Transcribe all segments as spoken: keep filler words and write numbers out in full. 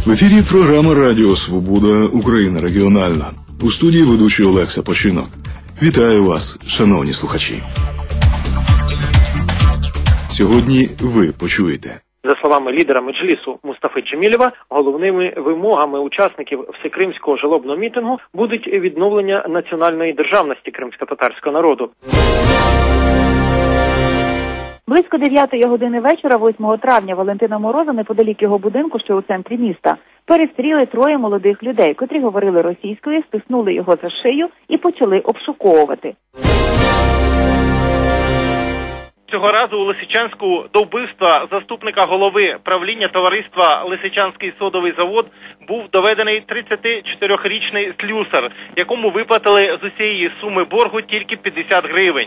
В ефірі програма Радіо Свобода Україна регіональна. У студії ведучий Олег Сапочинок. Вітаю вас, шановні слухачі. Сьогодні ви почуєте. За словами лідера Меджлісу Мустафи Джемілєва, головними вимогами учасників всекримського жалобного мітингу будуть відновлення національної державності кримськотатарського народу. Близько дев'ятої години вечора, восьмого травня, Валентина Мороза, неподалік його будинку, що у центрі міста, перестріли троє молодих людей, котрі говорили російською, стиснули його за шию і почали обшуковувати. Цього разу у Лисичанську до вбивства заступника голови правління товариства «Лисичанський содовий завод» був доведений тридцятичотирирічний слюсар, якому виплатили з усієї суми боргу тільки п'ятдесят гривень.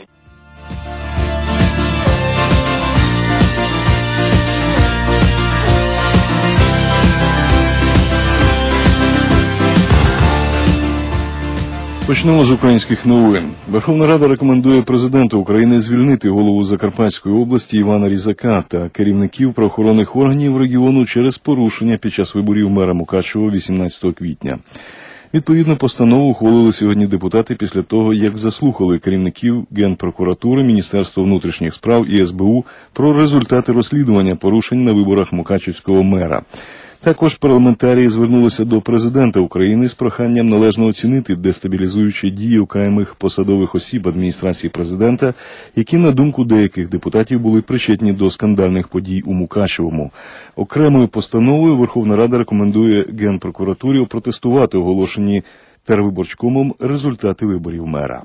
Почнемо з українських новин. Верховна Рада рекомендує президенту України звільнити голову Закарпатської області Івана Різака та керівників правоохоронних органів регіону через порушення під час виборів мера Мукачева вісімнадцятого квітня. Відповідну постанову ухвалили сьогодні депутати після того, як заслухали керівників Генпрокуратури, Міністерства внутрішніх справ і ес бе у про результати розслідування порушень на виборах мукачевського мера. Також парламентарії звернулися до президента України з проханням належно оцінити дестабілізуючі дії окремих посадових осіб адміністрації президента, які, на думку деяких депутатів, були причетні до скандальних подій у Мукачевому. Окремою постановою Верховна Рада рекомендує Генпрокуратурі опротестувати оголошені тервиборчкомом результати виборів мера.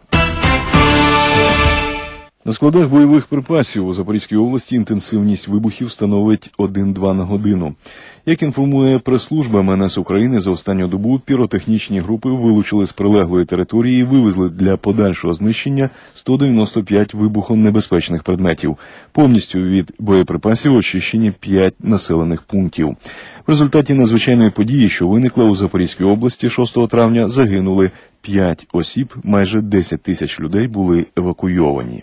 На складах бойових припасів у Запорізькій області інтенсивність вибухів становить один-два на годину. Як інформує прес-служба ем ен ес України, за останню добу піротехнічні групи вилучили з прилеглої території і вивезли для подальшого знищення сто дев'яносто п'ять вибухонебезпечних предметів. Повністю від боєприпасів очищені п'ять населених пунктів. В результаті надзвичайної події, що виникла у Запорізькій області шостого травня, загинули п'ять осіб, майже десять тисяч людей були евакуйовані.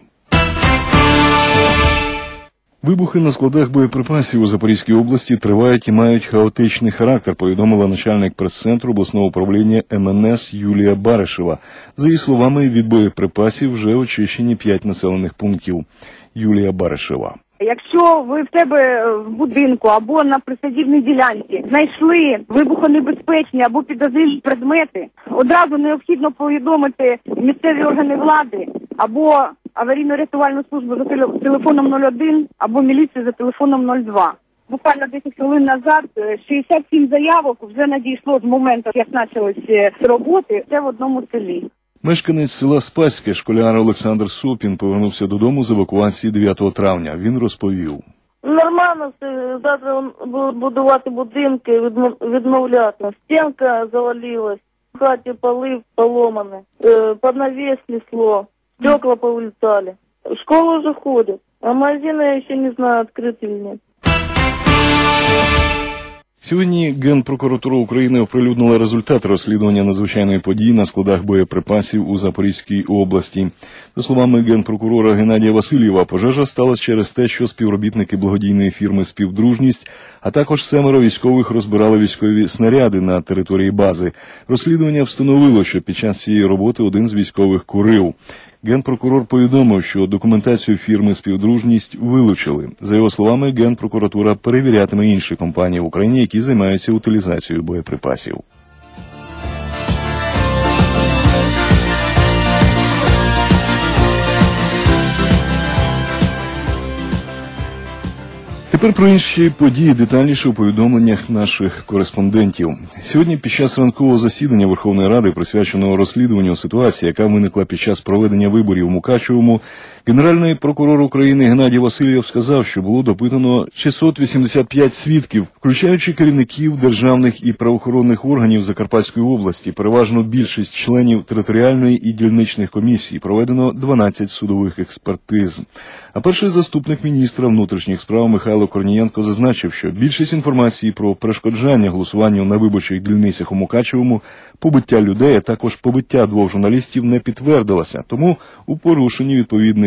Вибухи на складах боєприпасів у Запорізькій області тривають і мають хаотичний характер, повідомила начальник прес-центру обласного управління ем ен ес Юлія Баришева. За її словами, від боєприпасів вже очищені п'ять населених пунктів. Юлія Баришева. Якщо ви в тебе в будинку або на присадибній ділянці знайшли вибухонебезпечні або підозрілі предмети, одразу необхідно повідомити місцеві органи влади або аварійно-рятувальну службу за телефоном нуль один або міліцію за телефоном нуль два. Буквально десять хвилин назад шістдесят сім заявок вже надійшло з моменту, як почалися роботи, це в одному селі. Мешканець села Спаське, школяр Олександр Сопін, повернувся додому з евакуації дев'ятого травня. Він розповів. Нормально все, завтра будуть будувати будинки, відмовляти. Стінка завалилась, в хаті поли поломані, під навіс несло, стекла повилітали. В школу вже ходять, а магазини я ще не знаю, відкриті чи ні. Сьогодні Генпрокуратура України оприлюднила результати розслідування надзвичайної події на складах боєприпасів у Запорізькій області. За словами генпрокурора Геннадія Васильєва, пожежа сталася через те, що співробітники благодійної фірми «Співдружність», а також семеро військових розбирали військові снаряди на території бази. Розслідування встановило, що під час цієї роботи один з військових курив. Генпрокурор повідомив, що документацію фірми «Співдружність» вилучили. За його словами, Генпрокуратура перевірятиме інші компанії в Україні, які займаються утилізацією боєприпасів. Тепер про інші події детальніше у повідомленнях наших кореспондентів. Сьогодні під час ранкового засідання Верховної Ради, присвяченого розслідуванню ситуації, яка виникла під час проведення виборів у Мукачевому, Генеральний прокурор України Геннадій Васильєв сказав, що було допитано шістсот вісімдесят п'ять свідків, включаючи керівників державних і правоохоронних органів Закарпатської області, переважно більшість членів територіальної і дільничних комісій, проведено дванадцять судових експертиз. А перший заступник міністра внутрішніх справ Михайло Корнієнко зазначив, що більшість інформації про перешкоджання голосуванню на виборчих дільницях у Мукачевому, побиття людей, а також побиття двох журналістів не підтвердилася, тому у порушенні відповідних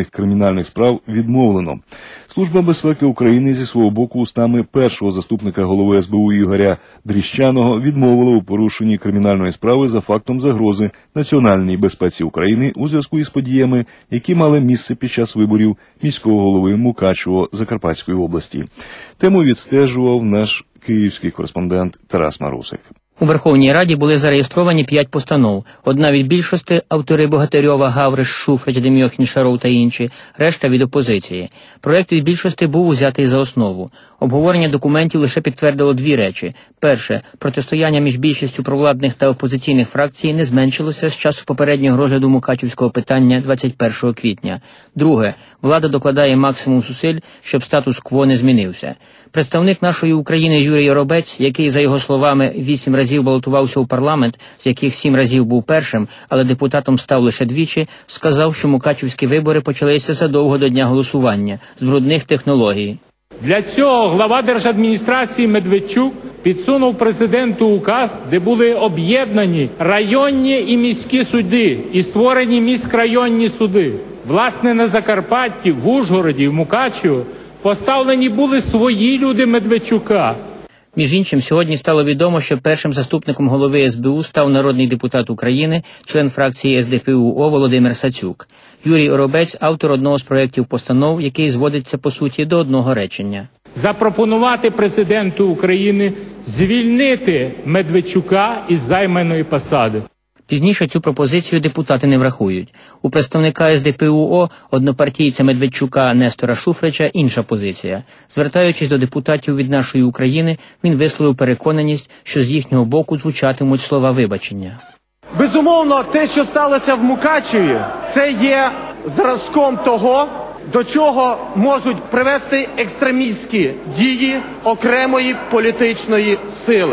цих кримінальних справ відмовлено. Служба безпеки України зі свого боку устами першого заступника голови ес бе у Ігоря Дріщаного відмовила у порушенні кримінальної справи за фактом загрози національній безпеці України у зв'язку із подіями, які мали місце під час виборів міського голови Мукачево Закарпатської області. Тему відстежував наш київський кореспондент Тарас Марусик. У Верховній Раді були зареєстровані п'ять постанов. Одна від більшості – автори Богатирьова, Гавриш, Шуфрич, Демьохін, Шаров та інші, решта від опозиції. Проєкт від більшості був узятий за основу. Обговорення документів лише підтвердило дві речі. Перше, протистояння між більшістю провладних та опозиційних фракцій не зменшилося з часу попереднього розгляду мукачівського питання двадцять першого квітня. Друге, влада докладає максимум зусиль, щоб статус-кво не змінився. Представник нашої України Юрій Оробець, який, за його словами, вісім разів балотувався у парламент, з яких сім разів був першим, але депутатом став лише двічі, сказав, що мукачівські вибори почалися задовго до дня голосування, з брудних технологій. Для цього глава держадміністрації Медведчук підсунув президенту указ, де були об'єднані районні і міські суди і створені міськрайонні суди. Власне, на Закарпатті, в Ужгороді, в Мукачево поставлені були свої люди Медведчука. Між іншим, сьогодні стало відомо, що першим заступником голови ес бе у став народний депутат України, член фракції ес де пе у о Володимир Сацюк. Юрій Оробець – автор одного з проєктів постанов, який зводиться, по суті, до одного речення. Запропонувати президенту України звільнити Медведчука із займаної посади. Пізніше цю пропозицію депутати не врахують. У представника ес де пе у о, однопартійця Медведчука Нестора Шуфрича, інша позиція. Звертаючись до депутатів від нашої України, він висловив переконаність, що з їхнього боку звучатимуть слова вибачення. Безумовно, те, що сталося в Мукачеві, це є зразком того, до чого можуть привести екстремістські дії окремої політичної сили.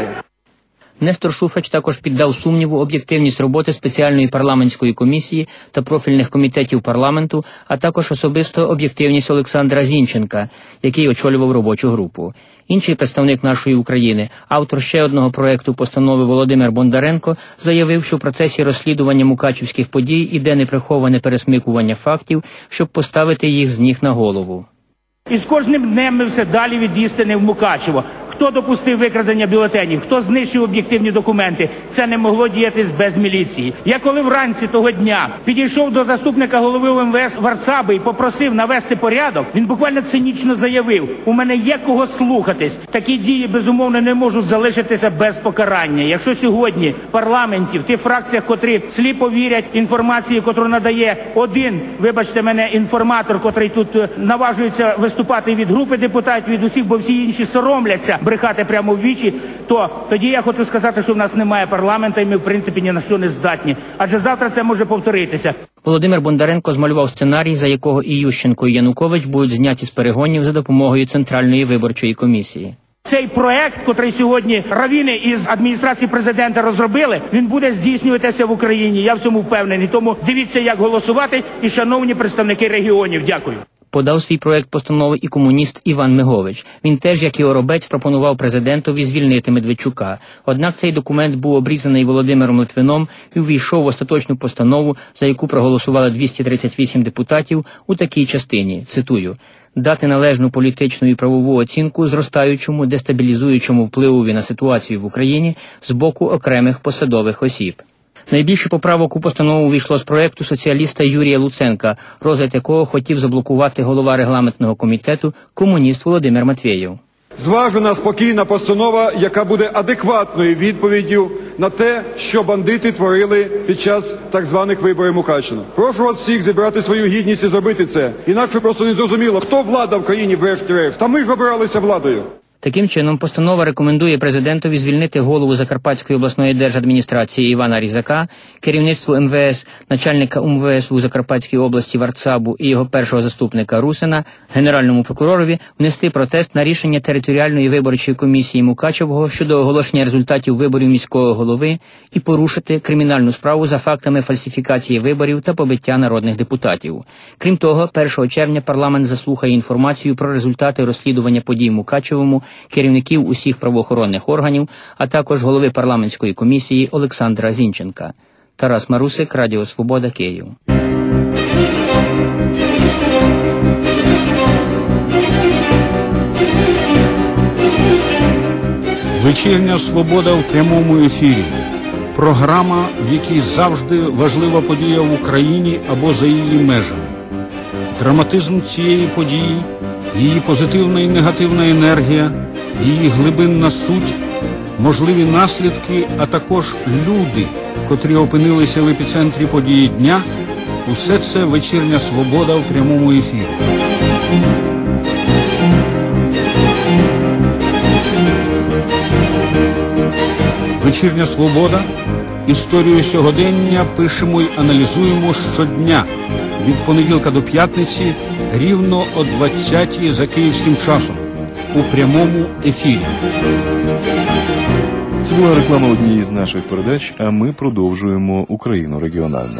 Нестор Шуфрич також піддав сумніву об'єктивність роботи спеціальної парламентської комісії та профільних комітетів парламенту, а також особисто об'єктивність Олександра Зінченка, який очолював робочу групу. Інший представник нашої України, автор ще одного проєкту постанови Володимир Бондаренко, заявив, що в процесі розслідування мукачівських подій іде неприховане пересмикування фактів, щоб поставити їх з ніг на голову. І з кожним днем ми все далі від істини в Мукачево. Хто допустив викрадення бюлетенів, хто знищив об'єктивні документи, це не могло діятись без міліції. Я коли вранці того дня підійшов до заступника голови ем ве ес Варцаби і попросив навести порядок, він буквально цинічно заявив: у мене є кого слухатись. Такі дії, безумовно, не можуть залишитися без покарання. Якщо сьогодні в парламенті, в тих фракціях, котрі сліпо вірять інформації, котру надає один, вибачте мене, інформатор, котрий тут наважується виступати від групи депутатів, від усіх, бо всі інші соромляться брехати прямо в вічі, то тоді я хочу сказати, що в нас немає парламенту і ми, в принципі, ні на що не здатні. Адже завтра це може повторитися. Володимир Бондаренко змалював сценарій, за якого і Ющенко, і Янукович будуть зняті з перегонів за допомогою Центральної виборчої комісії. Цей проект, котрий сьогодні равіни із адміністрації президента розробили, він буде здійснюватися в Україні. Я в цьому впевнений. Тому дивіться, як голосувати, і шановні представники регіонів. Дякую. Подав свій проєкт постанови і комуніст Іван Мигович. Він теж, як і Оробець, пропонував президентові звільнити Медведчука. Однак цей документ був обрізаний Володимиром Литвином і увійшов в остаточну постанову, за яку проголосували двісті тридцять вісім депутатів у такій частині, цитую, «дати належну політичну і правову оцінку зростаючому дестабілізуючому впливові на ситуацію в Україні з боку окремих посадових осіб». Найбільше поправок у постанову увійшло з проєкту соціаліста Юрія Луценка, розгляд якого хотів заблокувати голова регламентного комітету комуніст Володимир Матвєєв. Зважена, спокійна постанова, яка буде адекватною відповіддю на те, що бандити творили під час так званих виборів Мукачева. Прошу вас всіх зібрати свою гідність і зробити це. Інакше просто не зрозуміло, хто влада в країні врешті-решт. Та ми ж обиралися владою. Таким чином, постанова рекомендує президентові звільнити голову Закарпатської обласної держадміністрації Івана Різака, керівництву ем ве ес, начальника ем ве ес у Закарпатській області Варцабу і його першого заступника Русина, генеральному прокуророві внести протест на рішення територіальної виборчої комісії Мукачевого щодо оголошення результатів виборів міського голови і порушити кримінальну справу за фактами фальсифікації виборів та побиття народних депутатів. Крім того, першого червня парламент заслухає інформацію про результати розслідування подій в Мукачевому, керівників усіх правоохоронних органів, а також голови парламентської комісії Олександра Зінченка. Тарас Марусик, Радіо Свобода, Київ. Вечірня свобода в прямому ефірі. Програма, в якій завжди важлива подія в Україні або за її межами. Драматизм цієї події, її позитивна і негативна енергія, її глибинна суть, можливі наслідки, а також люди, котрі опинилися в епіцентрі події дня – усе це вечірня свобода в прямому ефірі. Вечірня свобода. Історію сьогодення пишемо й аналізуємо щодня, від понеділка до п'ятниці, рівно о двадцятій за київським часом, у прямому ефірі. Це була реклама однієї з наших передач, а ми продовжуємо Україну регіональну.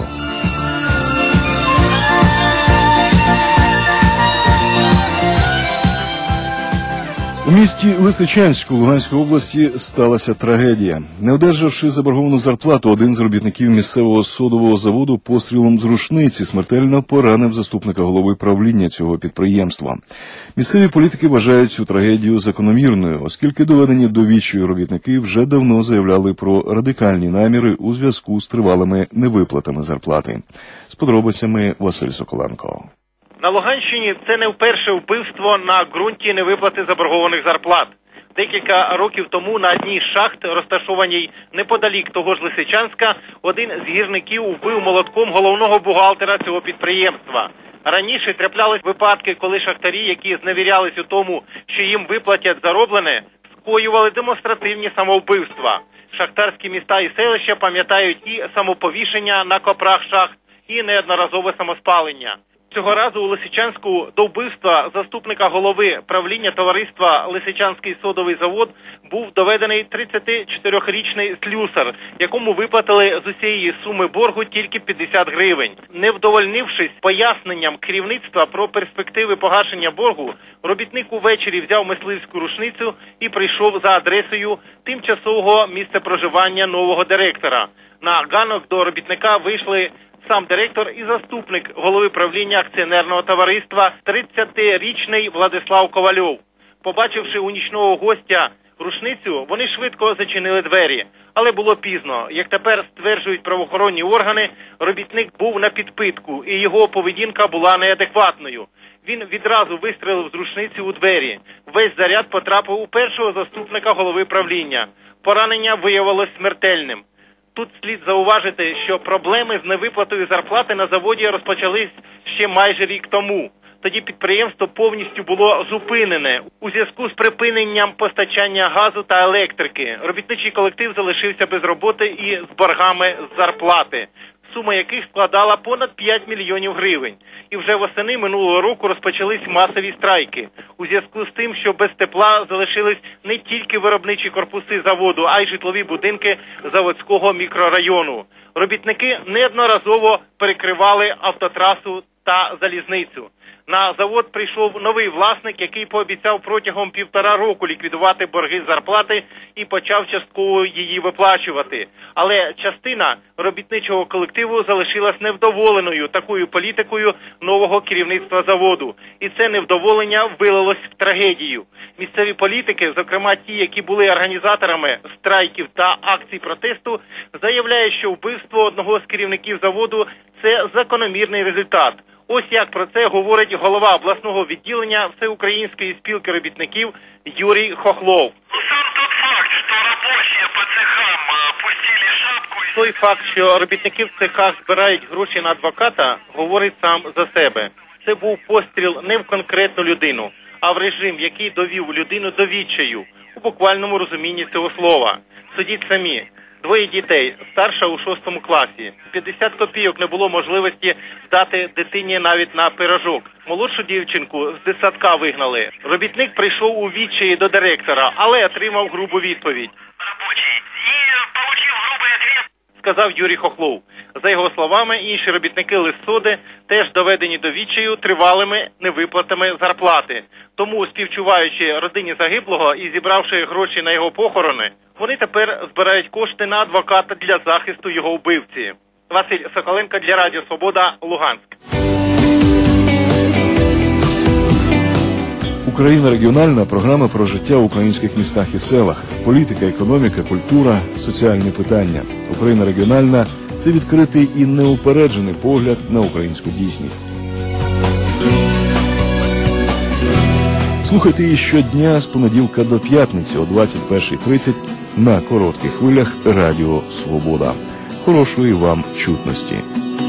У місті Лисичанську Луганської області сталася трагедія. Не одержавши заборговану зарплату, один з робітників місцевого содового заводу пострілом з рушниці смертельно поранив заступника голови правління цього підприємства. Місцеві політики вважають цю трагедію закономірною, оскільки доведені до відчаю робітники вже давно заявляли про радикальні наміри у зв'язку з тривалими невиплатами зарплати. З подробицями Василь Соколенко. На Луганщині це не вперше вбивство на ґрунті невиплати заборгованих зарплат. Декілька років тому на одній з шахт, розташованій неподалік того ж Лисичанська, один з гірників вбив молотком головного бухгалтера цього підприємства. Раніше траплялись випадки, коли шахтарі, які зневірялись у тому, що їм виплатять зароблене, скоювали демонстративні самовбивства. Шахтарські міста і селища пам'ятають і самоповішення на копрах шахт, і неодноразове самоспалення. Цього разу у Лисичанську до вбивства заступника голови правління товариства «Лисичанський содовий завод» був доведений тридцятичотирирічний слюсар, якому виплатили з усієї суми боргу тільки п'ятдесят гривень. Не вдовольнившись поясненням керівництва про перспективи погашення боргу, робітник увечері взяв мисливську рушницю і прийшов за адресою тимчасового місця проживання нового директора. На ганок до робітника вийшли сам директор і заступник голови правління акціонерного товариства тридцятирічний Владислав Ковальов. Побачивши у нічного гостя рушницю, вони швидко зачинили двері. Але було пізно. Як тепер стверджують правоохоронні органи, робітник був на підпитку і його поведінка була неадекватною. Він відразу вистрелив з рушниці у двері. Весь заряд потрапив у першого заступника голови правління. Поранення виявилось смертельним. Тут слід зауважити, що проблеми з невиплатою зарплати на заводі розпочались ще майже рік тому. Тоді підприємство повністю було зупинене у зв'язку з припиненням постачання газу та електрики. Робітничий колектив залишився без роботи і з боргами з зарплати, сума яких складала понад п'ять мільйонів гривень. І вже восени минулого року розпочались масові страйки. У зв'язку з тим, що без тепла залишились не тільки виробничі корпуси заводу, а й житлові будинки заводського мікрорайону. Робітники неодноразово перекривали автотрасу та залізницю. На завод прийшов новий власник, який пообіцяв протягом півтора року ліквідувати борги з зарплати і почав частково її виплачувати. Але частина робітничого колективу залишилась невдоволеною такою політикою нового керівництва заводу. І це невдоволення вилилось в трагедію. Місцеві політики, зокрема ті, які були організаторами страйків та акцій протесту, заявляють, що вбивство одного з керівників заводу – це закономірний результат. Ось як про це говорить голова обласного відділення Всеукраїнської спілки робітників Юрій Хохлов. Сам тот факт, що робочі по цехам пустили шапку... Той факт, що робітники в цехах збирають гроші на адвоката, говорить сам за себе. Це був постріл не в конкретну людину, а в режим, який довів людину до відчаю, у буквальному розумінні цього слова. Судіть самі. Двоє дітей, старша у шостому класі. п'ятдесят копійок не було можливості дати дитині навіть на пирожок. Молодшу дівчинку з дитсадка вигнали. Робітник прийшов у відчаї до директора, але отримав грубу відповідь. Робочий. І отримав грубий відповідь. Сказав Юрій Хохлов. За його словами, інші робітники Лиссоди теж доведені до відчаю тривалими невиплатами зарплати. Тому, співчуваючи родині загиблого і зібравши гроші на його похорони, вони тепер збирають кошти на адвоката для захисту його вбивці. Василь Соколенко для Радіо Свобода, Луганськ. Україна регіональна програма про життя в українських містах і селах, політика, економіка, культура, соціальні питання. Україна регіональна – це відкритий і неупереджений погляд на українську дійсність. Слухайте її щодня з понеділка до п'ятниці о двадцять перша тридцять на коротких хвилях Радіо Свобода. Хорошої вам чутності.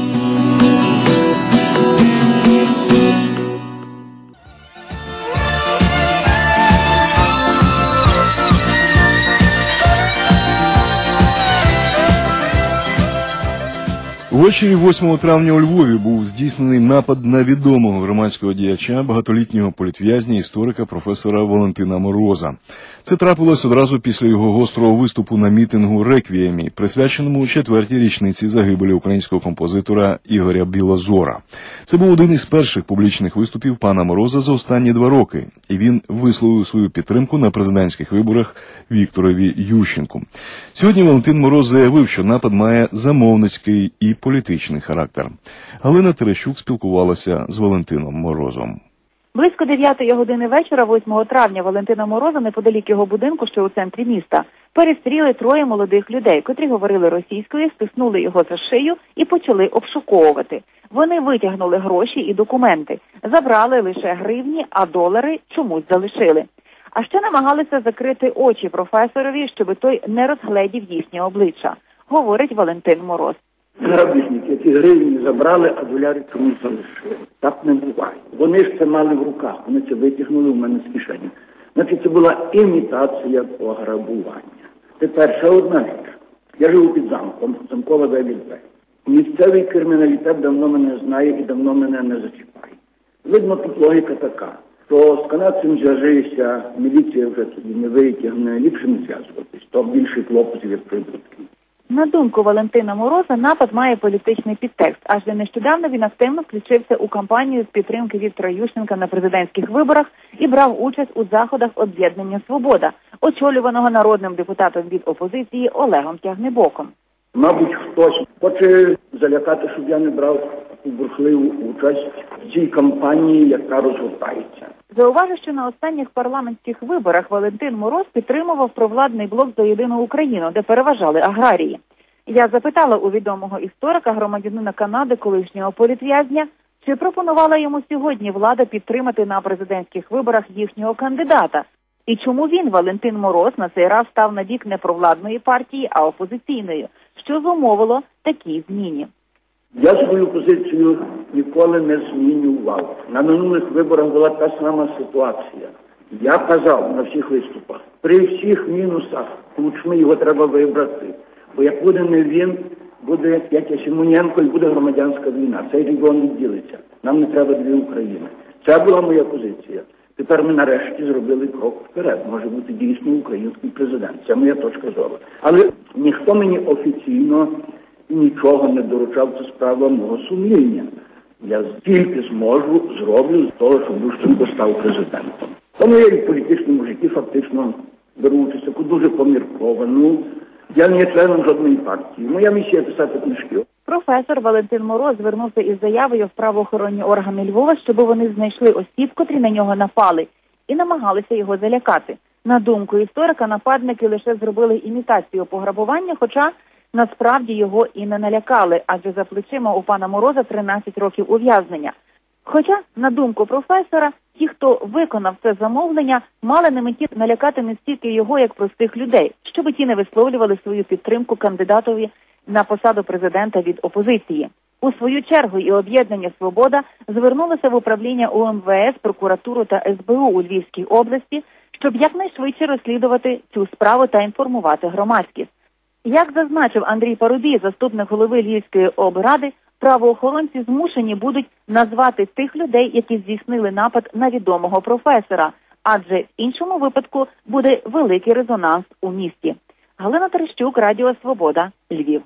Ввечері восьмого травня у Львові був здійснений напад на відомого громадського діяча, багатолітнього політв'язня, історика, професора Валентина Мороза. Це трапилось одразу після його гострого виступу на мітингу «Реквіємі», присвяченому четвертій річниці загибелі українського композитора Ігоря Білозора. Це був один із перших публічних виступів пана Мороза за останні два роки, і він висловив свою підтримку на президентських виборах Вікторові Ющенку. Сьогодні Валентин Мороз заявив, що напад має замовницький і політичний характер. Галина Терещук спілкувалася з Валентином Морозом. Близько дев'ятої години вечора, восьмого травня, Валентина Мороза неподалік його будинку, що у центрі міста, перестріли троє молодих людей, котрі говорили російською, стиснули його за шию і почали обшуковувати. Вони витягнули гроші і документи, забрали лише гривні, а долари чомусь залишили. А ще намагалися закрити очі професорові, щоб той не розгледів їхнє обличчя, говорить Валентин Мороз. Грабіжники ці гривні забрали, а доляри чомусь залишили. Так не буває. Вони ж це мали в руках, вони це витягнули в мене з кишені. Значить, це була імітація пограбування. Тепер ще одна річ. Я живу під замком, замкова дев'ять. Місцевий криміналітет давно мене знає і давно мене не зачіпає. Видно, тут логіка така, що з канадцем зв'яжися, міліція вже тоді не витягне, ліпше не зв'язуватись, то більше хлопців, як прибутки. На думку Валентина Мороза, напад має політичний підтекст, адже нещодавно він активно включився у кампанію з підтримки Віктора Ющенка на президентських виборах і брав участь у заходах об'єднання «Свобода», очолюваного народним депутатом від опозиції Олегом Тягнебоком. Мабуть, хтось хоче залякати, щоб я не брав таку бурхливу участь в цій кампанії, яка розгортається. Зауважу, що на останніх парламентських виборах Валентин Мороз підтримував провладний блок «За єдину Україну», де переважали аграрії. Я запитала у відомого історика, громадянина Канади, колишнього політв'язня, чи пропонувала йому сьогодні влада підтримати на президентських виборах їхнього кандидата, і чому він, Валентин Мороз, на цей раз став на бік не провладної партії, а опозиційної, що зумовило такі зміни. Я свою позицію ніколи не змінював. На минулих виборах була та сама ситуація. Я казав на всіх виступах, при всіх мінусах Кучми його треба вибрати. Бо як буде не він, буде як Симоненко і буде громадянська війна. Цей регіон відділиться. Нам не треба дві України. Це була моя позиція. Тепер ми нарешті зробили крок вперед. Може бути дійсно український президент. Це моя точка зору. Але ніхто мені офіційно нічого не доручав, це справа мого сумління. Я тільки зможу, зроблю з того, щоб Ющенко став президентом. Тому я і в політичному житті фактично беру участь таку дуже помірковану. Я не є членом жодної партії. Моя місія – писати книжки. Професор Валентин Мороз звернувся із заявою в правоохоронні органи Львова, щоб вони знайшли осіб, котрі на нього напали, і намагалися його залякати. На думку історика, нападники лише зробили імітацію пограбування, хоча насправді його і не налякали, адже за плечима у пана Мороза тринадцять років ув'язнення. Хоча, на думку професора, ті, хто виконав це замовлення, мали на меті налякати не стільки його, як простих людей, щоб ті не висловлювали свою підтримку кандидатові на посаду президента від опозиції. У свою чергу і об'єднання «Свобода» звернулося в управління У Ем Ве Ес, прокуратуру та Ес Бе У у Львівській області, щоб якнайшвидше розслідувати цю справу та інформувати громадськість. Як зазначив Андрій Парубій, заступник голови Львівської облради, правоохоронці змушені будуть назвати тих людей, які здійснили напад на відомого професора, адже в іншому випадку буде великий резонанс у місті. Галина Терещук, Радіо Свобода, Львів.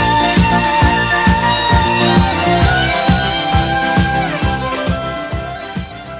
У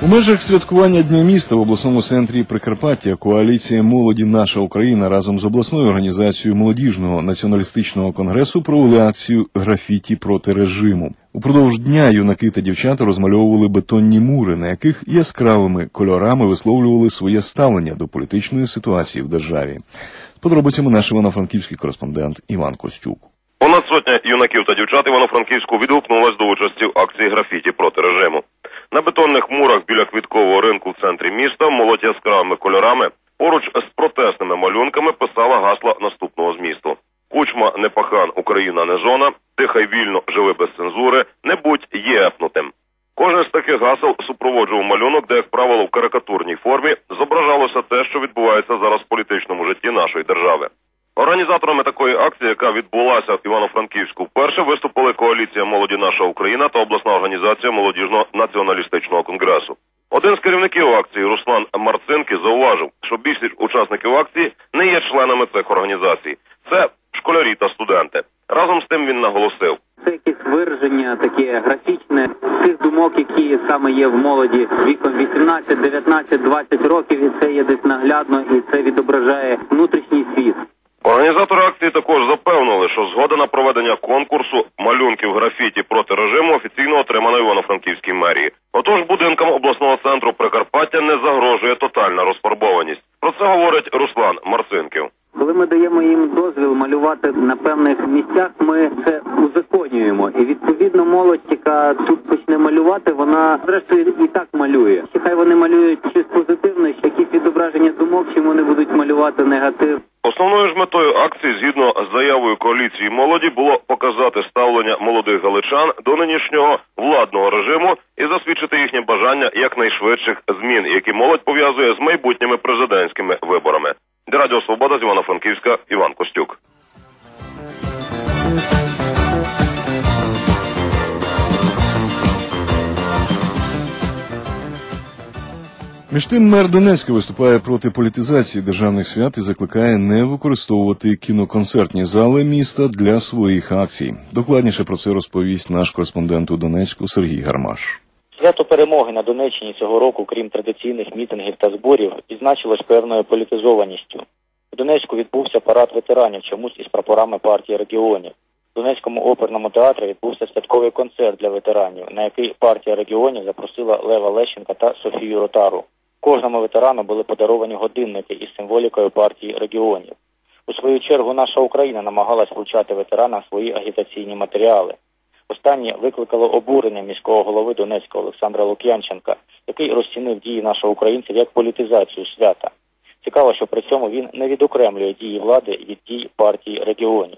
У межах святкування Дня міста в обласному центрі Прикарпаття коаліція молоді «Наша Україна» разом з обласною організацією молодіжного націоналістичного конгресу провели акцію «Графіті проти режиму». Упродовж дня юнаки та дівчата розмальовували бетонні мури, на яких яскравими кольорами висловлювали своє ставлення до політичної ситуації в державі. З подробицями наш івано-франківський кореспондент Іван Костюк. Понад сотня юнаків та дівчат Івано-Франківську відгукнулась до участі в акції «Графіті проти режиму». На бетонних мурах біля квіткового ринку в центрі міста молодь яскравими кольорами поруч з протестними малюнками писала гасла наступного змісту. Кучма не пахан, Україна не зона, дихай вільно, живи без цензури, не будь єпнутим. Кожен з таких гасел супроводжував малюнок, де, як правило, в карикатурній формі зображалося те, що відбувається зараз в політичному житті нашої держави. Організаторами такої акції, яка відбулася в Івано-Франківську вперше, виступили коаліція молоді «Наша Україна» та обласна організація молодіжного націоналістичного конгресу. Один з керівників акції, Руслан Марцинки, зауважив, що більшість учасників акції не є членами цих організацій. Це школярі та студенти. Разом з тим він наголосив. Це якесь вираження таке графічне тих думок, які саме є в молоді віком вісімнадцять, дев'ятнадцять, двадцять років, і це є десь наглядно, і це відображає внутрішній світ. Організатори акції також запевнили, що згода на проведення конкурсу малюнків графіті проти режиму офіційно отримана в Івано-Франківській мерії. Отож, будинкам обласного центру Прикарпаття не загрожує тотальна розфарбованість. Про це говорить Руслан Марцинків. Коли ми даємо їм дозвіл малювати на певних місцях, ми це узаконюємо. І відповідно молодь, яка тут почне малювати, вона зрештою і так малює. Хай вони малюють щось позитивне, якісь відображення думок, чим вони будуть малювати негатив. Основною ж метою акції, згідно з заявою коаліції молоді, було показати ставлення молодих галичан до нинішнього владного режиму і засвідчити їхнє бажання якнайшвидших змін, які молодь пов'язує з майбутніми президентськими виборами. Для Радіо Свобода з Івано-Франківська, Іван Костюк. Між тим, мер Донецька виступає проти політизації державних свят і закликає не використовувати кіноконцертні зали міста для своїх акцій. Докладніше про це розповість наш кореспондент у Донецьку Сергій Гармаш. Свято перемоги на Донеччині цього року, крім традиційних мітингів та зборів, відзначилось певною політизованістю. У Донецьку відбувся парад ветеранів, чомусь із прапорами партії регіонів. В Донецькому оперному театрі відбувся святковий концерт для ветеранів, на який партія регіонів запросила Лева Лещенка та Софію Ротару. Кожному ветерану були подаровані годинники із символікою партії регіонів. У свою чергу «Наша Україна» намагалась вручати ветеранам свої агітаційні матеріали. Останнє викликало обурення міського голови Донецька Олександра Лук'янченка, який розцінив дії наших українців як політизацію свята. Цікаво, що при цьому він не відокремлює дії влади від дій партії регіонів.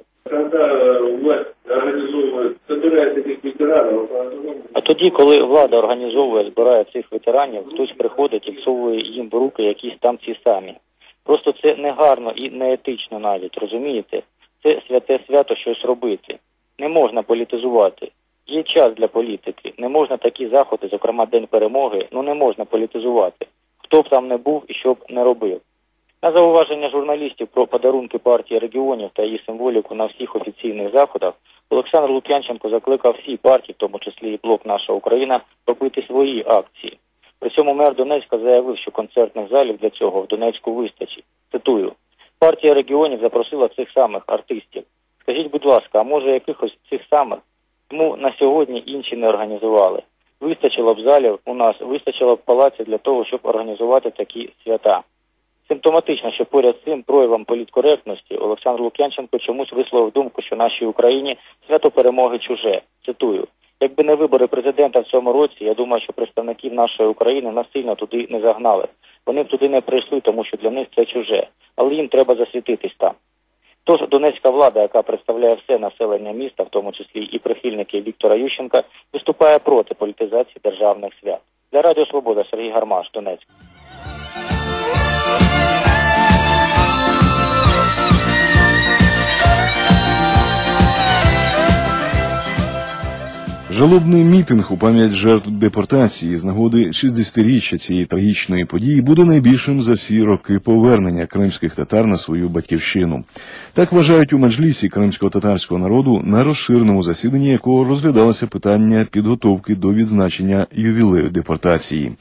А тоді, коли влада організовує, збирає цих ветеранів, хтось приходить і всовує їм в руки якісь там ці самі. Просто це не гарно і не етично навіть, розумієте? Це святе свято щось робити. Не можна політизувати. Є час для політики. Не можна такі заходи, зокрема День перемоги, ну не можна політизувати. Хто б там не був і що б не робив. На зауваження журналістів про подарунки партії регіонів та її символіку на всіх офіційних заходах, Олександр Лук'янченко закликав всі партії, в тому числі і блок «Наша Україна», робити свої акції. При цьому мер Донецька заявив, що концертних залів для цього в Донецьку вистачить. Цитую: «Партія регіонів запросила цих самих артистів. Скажіть, будь ласка, а може якихось цих самих? Тому на сьогодні інші не організували. Вистачило б залів у нас, вистачило б палаців для того, щоб організувати такі свята». Симптоматично, що поряд з цим проявом політкоректності Олександр Лук'янченко чомусь висловив думку, що нашій Україні свято перемоги чуже. Цитую: «Якби не вибори президента в цьому році, я думаю, що представників нашої України насильно туди не загнали. Вони б туди не прийшли, тому що для них це чуже. Але їм треба засвітитись там». Тож донецька влада, яка представляє все населення міста, в тому числі і прихильники Віктора Ющенка, виступає проти політизації державних свят. Для Радіо Свобода, Сергій Гармаш, Донецьк. Жалобний мітинг у пам'ять жертв депортації з нагоди шістдесятиріччя цієї трагічної події буде найбільшим за всі роки повернення кримських татар на свою батьківщину. Так вважають у Меджлісі кримсько-татарського народу, на розширеному засіданні якого розглядалося питання підготовки до відзначення ювілею депортації.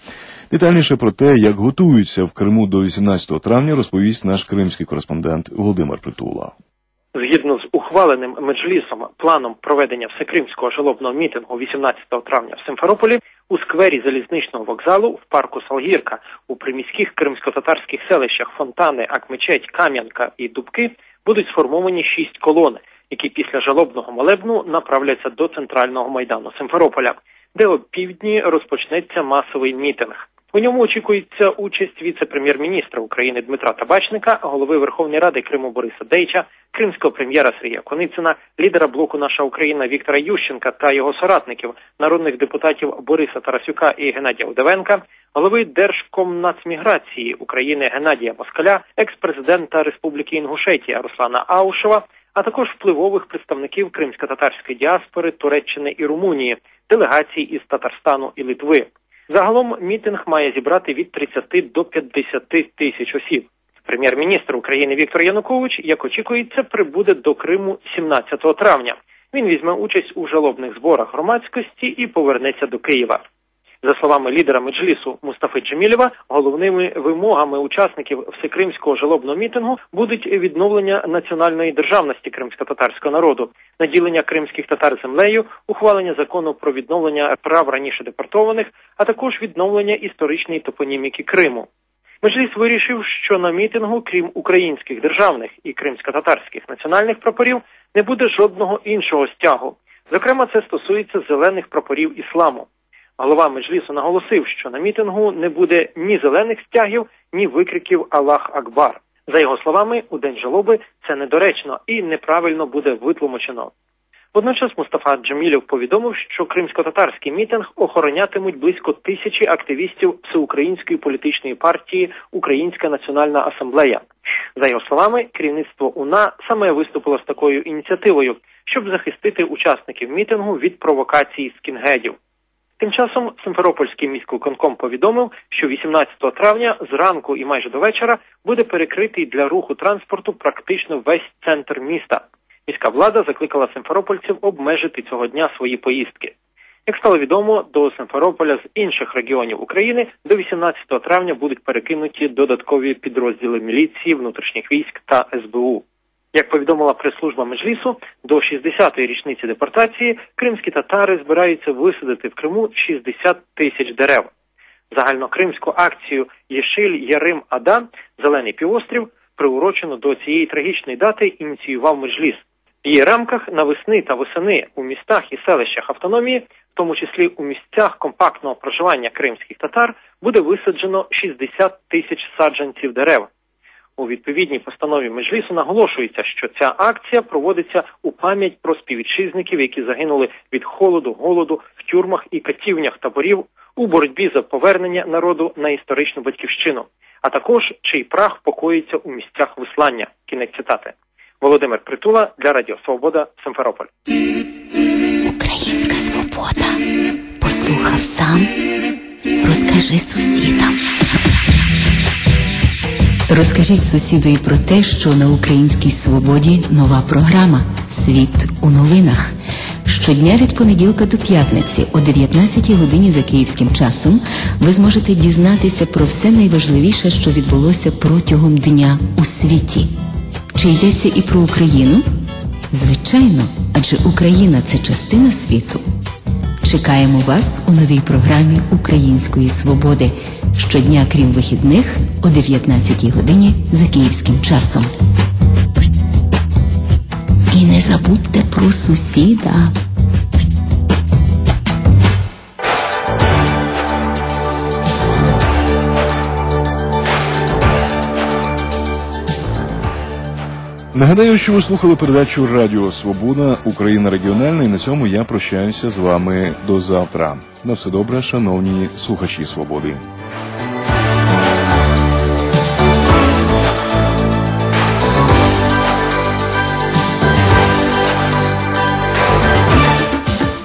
Детальніше про те, як готуються в Криму до вісімнадцятого травня, розповість наш кримський кореспондент Володимир Притула. Згідно з ухваленим Меджлісом планом проведення всекримського жалобного мітингу вісімнадцятого травня в Симферополі, у сквері залізничного вокзалу, в парку Салгірка, у приміських кримсько-татарських селищах Фонтани, Акмечеть, Кам'янка і Дубки будуть сформовані шість колон, які після жалобного молебну направляться до центрального майдану Симферополя, де о півдні розпочнеться масовий мітинг. У ньому очікується участь віце-прем'єр-міністра України Дмитра Табачника, голови Верховної Ради Криму Бориса Дейча, кримського прем'єра Сергія Коницина, лідера блоку «Наша Україна» Віктора Ющенка та його соратників, народних депутатів Бориса Тарасюка і Геннадія Удовенка, голови Держкомнацміграції України Геннадія Москаля, екс-президента Республіки Інгушетія Руслана Аушева, а також впливових представників кримсько-татарської діаспори Туреччини і Румунії, делегацій із Татарстану і Литви. Загалом мітинг має зібрати від тридцяти до п'ятдесяти тисяч осіб. Прем'єр-міністр України Віктор Янукович, як очікується, прибуде до Криму сімнадцятого травня. Він візьме участь у жалобних зборах громадськості і повернеться до Києва. За словами лідера Меджлісу Мустафи Джемілєва, головними вимогами учасників всекримського жалобного мітингу будуть відновлення національної державності кримсько-татарського народу, наділення кримських татар землею, ухвалення закону про відновлення прав раніше депортованих, а також відновлення історичної топоніміки Криму. Меджліс вирішив, що на мітингу, крім українських державних і кримсько-татарських національних прапорів, не буде жодного іншого стягу. Зокрема, це стосується зелених прапорів ісламу. Голова Меджлісу наголосив, що на мітингу не буде ні зелених стягів, ні викриків «Аллах Акбар». За його словами, у день жалоби це недоречно і неправильно буде витлумачено. Водночас Мустафа Джемілєв повідомив, що кримсько-татарський мітинг охоронятимуть близько тисячі активістів Всеукраїнської політичної партії «Українська національна асамблея». За його словами, керівництво УНА саме виступило з такою ініціативою, щоб захистити учасників мітингу від провокацій скінгедів. Тим часом Симферопольський міськвиконком повідомив, що вісімнадцятого травня зранку і майже до вечора буде перекритий для руху транспорту практично весь центр міста. Міська влада закликала симферопольців обмежити цього дня свої поїздки. Як стало відомо, до Симферополя з інших регіонів України до вісімнадцятого травня будуть перекинуті додаткові підрозділи міліції, внутрішніх військ та ес бе у. Як повідомила прес-служба Меджлісу, до шістдесятої річниці депортації кримські татари збираються висадити в Криму шістдесят тисяч дерев. Загальнокримську акцію «Єшиль Ярим Ада» «Зелений півострів» приурочено до цієї трагічної дати ініціював Меджліс. В її рамках навесни та восени у містах і селищах автономії, в тому числі у місцях компактного проживання кримських татар, буде висаджено шістдесят тисяч саджанців дерев. У відповідній постанові Меджлісу наголошується, що ця акція проводиться у пам'ять про співвітчизників, які загинули від холоду, голоду в тюрмах і катівнях таборів у боротьбі за повернення народу на історичну батьківщину, а також чий прах покоїться у місцях вислання. Кінець цитати. Володимир Притула для Радіо Свобода, Симферополь. Українська свобода. Послухав сам, розкажи сусідам. Розкажіть сусіду і про те, що на Українській свободі нова програма «Світ у новинах». Щодня від понеділка до п'ятниці о дев'ятнадцятій годині за київським часом ви зможете дізнатися про все найважливіше, що відбулося протягом дня у світі. Чи йдеться і про Україну? Звичайно, адже Україна – це частина світу. Чекаємо вас у новій програмі «Української свободи». Щодня, крім вихідних, о дев'ятнадцятій годині за київським часом. І не забудьте про сусіда. Нагадаю, що ви слухали передачу «Радіо Свобода. Україна регіональна», і на цьому я прощаюся з вами до завтра. На все добре, шановні слухачі «Свободи».